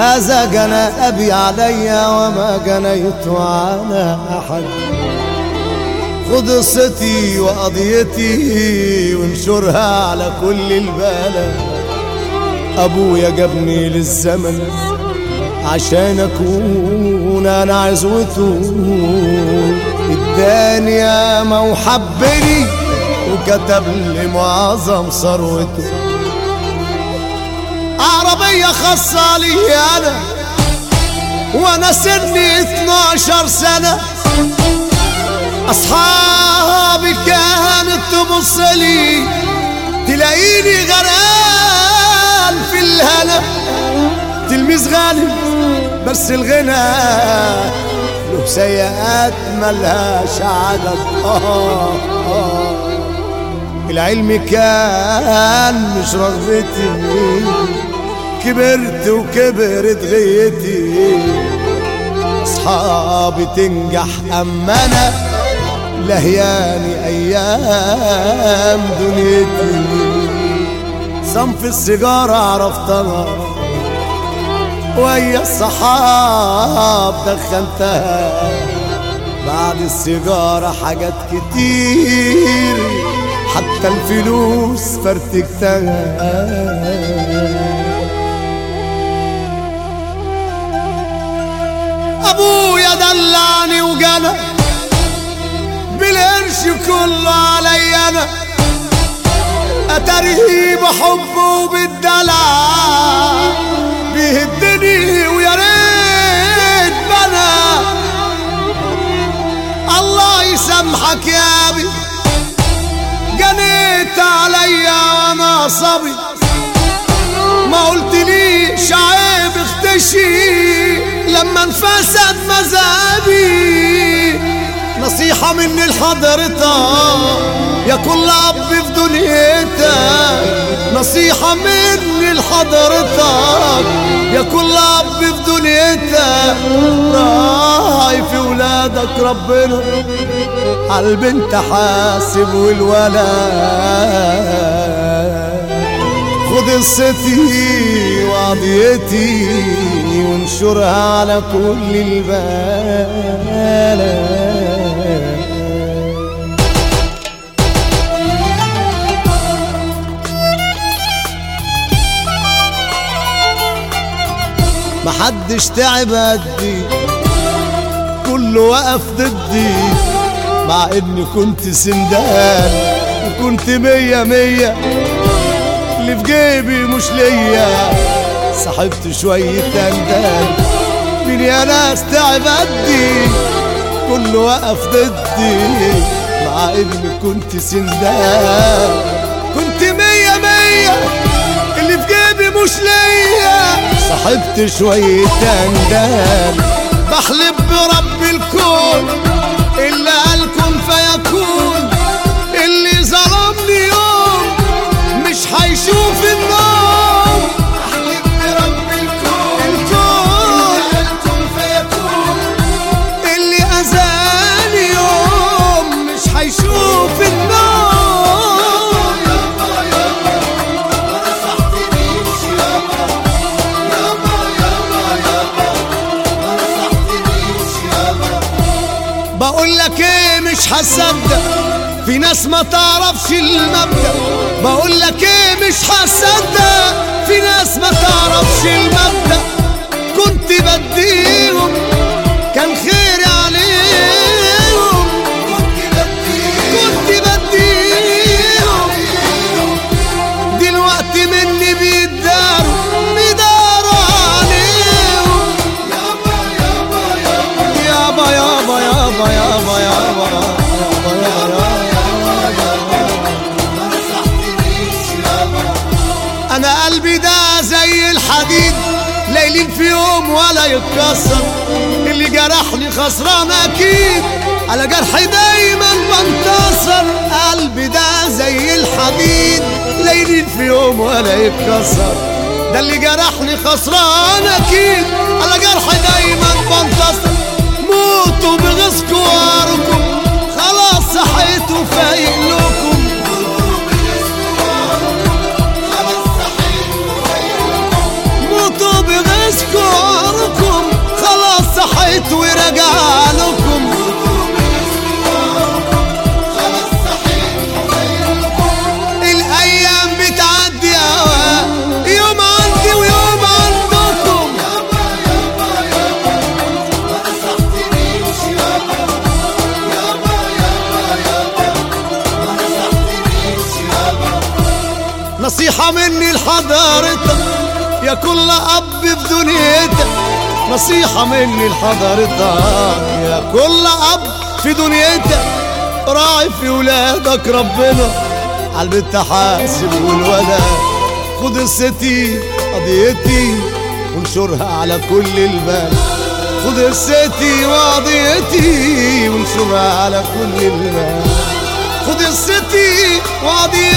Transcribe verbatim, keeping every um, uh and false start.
هذا جنى أبي علي وما جنيت على أحد. خد قصتي وقضيتي وانشرها على كل البلد. أبويا جابني للزمن عشان أكون أنا عزوته، اداني ياما وحبني وكتب لي معظم ثروته. عربية خاصة لي أنا وأنا سني اتناشر سنة. أصحابي كانت تبص لي تلاقيني غرقان في الهنا. تلميذ غالي بس الغنى له سيئات ملهاش عدد. آه آه العلم كان مش رغبتي، كبرت وكبرت غيتي. أصحابي تنجح أما أنا لهياني أيام دنيتي. صنف السيجارة عرفتها ويا الصحاب دخنتها. بعد السيجارة حاجات كتير حتى الفلوس فرتكتها. أبويا دلعني وجنى بالقرش كله علي أنا. أتاريه بحبه وبالدلع بيهدني ويا ريت بنا. الله يسامحك يا أبي جنيت عليا وانا صبي. ما قلتليش عيب اختشي لما انفسد مذهبي. نصيحة مني لحضرتك يا كل اب في دنيتك. نصيحة مني لحضرتك يا كل اب في دنيتك. راعي في ولادك ربنا عالبنت حاسب والولد. خد قصتي وقضيتي وانشرها على كل البلد. محدش تعب قدي كله وقف ضدي. مع اني كنت سندان وكنت مية مية اللي في جيبي مش ليا. صاحبت شوية اندال مين يا ناس تعب قدي كله وقف ضدي. مع اني كنت سندان كنت مية مية اللي في جيبي مش ليا. صاحبت شوية اندال بحلف برب الكون اللي قال كن فيكون. اللي ظلمني يوم مش هيشوف النوم. احلف برب الكون الكون اللي قال كن فيكون. اللي اذاني يوم مش هيشوف النوم. يابا يابا ما نصحتنيش يابا. يابا يابا يابا ما نصحتنيش يابا. بقول لك ايه مش هصدق في ناس ما تعرفش المبدأ. بقول لك ايه مش هصدق في ناس ما تعرفش المبدأ. كنت بديهم كان خيري عليهم. كنت بديهم كنت بديهم دلوقتي مني بيداروا بيداروا عليهم. يابا يابا يابا يابا يابا يابا يابا يابا أنا قلبي ده زي الحديد ليلين في يوم ولا يتكسر. اللي جرحني خسران أكيد على جرحي دايما بنتصر. قلبي ده زي الحديد ليلين في يوم ولا يتكسر. ده اللي جرحني خسران أكيد على جرحي دايما بنتصر. موتوا بغيظكوا واركم خلاص صحيتوا فايق لكم. موتوا بغيظكوا نصيحة مني لحضرتك يا كل أب في دنيتك، نصيحة مني لحضرتك يا كل أب في دنيتك، راعي في ولادك ربنا عالبنت حاسب والولد، خد قصتي قضيتي وانشرها على كل البلد، خد قصتي وقضيتي وانشرها على كل البلد، خد قصتي وقضيتي